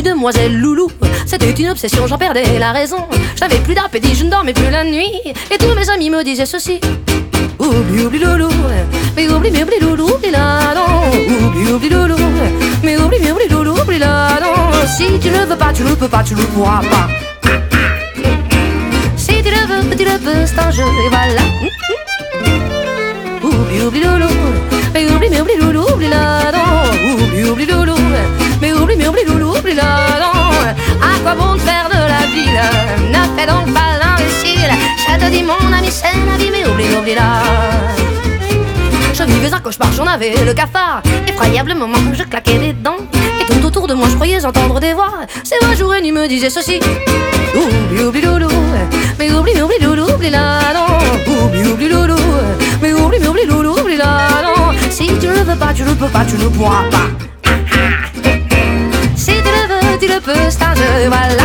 du demoiselle Loulou. C'était une obsession, j'en perdais la raison. Je n'avais plus d'appétit, je ne dormais plus la nuit. Et tous mes amis me disaient ceci: oublie, oublie Loulou, mais oublie Loulou, oublie la non. Oublie, oublie Loulou, mais oublie Loulou, oublie la non. Si tu ne veux pas, tu ne peux pas, tu ne pourras pas. Si tu le veux, c'est un jeu, et voilà. Oublie Loulou, mais oublie Loulou, oublie la non. Oublie Loulou, mais oublie Loulou, oublie la non. À quoi bon te faire de la ville? Ne fais donc pas l'imbécile. Je te dis mon ami, c'est la vie, mais oublie la. Je vivais un cauchemar, j'en avais le cafard. Effroyablement, je claquais des dents. Et tout autour de moi, je croyais entendre des voix. Ces voix jour et nuit me disaient ceci: oublie Loulou, mais oublie Loulou, oublie la non. Oublie Loulou, mais oublie Loulou, oublie la non. Si tu ne le veux pas, tu ne peux pas, tu ne pourras pas. Si tu le veux, tu le peux, c'est un jeu, voilà.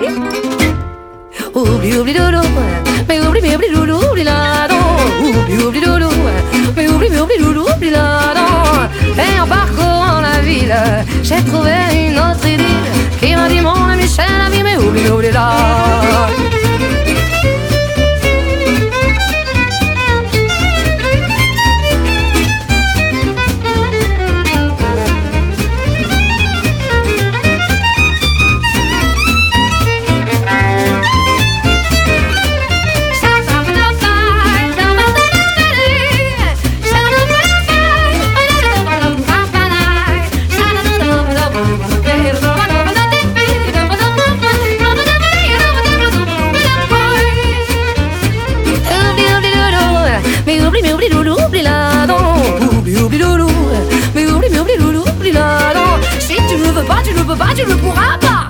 Oublie Loulou, mais oublie Loulou, oublie la non. Oublie Loulou, mais oublie Loulou, oublie la non. Et en parcourant la ville, j'ai trouvé une autre idylle qui m'a dit mon ami, c'est la vie, mais oublie la. Oublie Loulou, oublie la non. Oublie Loulou, mais oublie Loulou, oublie la non. Si tu ne veux pas, tu ne peux pas, tu ne pourras pas.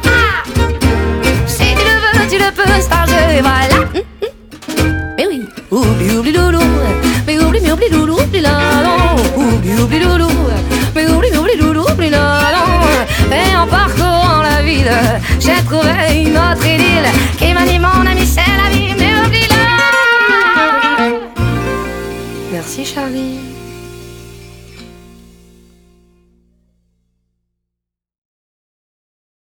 Si tu le veux, tu le peux, c'est un jeu, et voilà. Mais oui, oublie Loulou, mais oublie Loulou, oublie la non. Oublie Loulou, mais oublie Loulou, oublie la non. Et en parcourant la ville, j'ai trouvé une autre idylle qui m'a dit mon ami, c'est la vie, mais oublie la. Merci Charlie.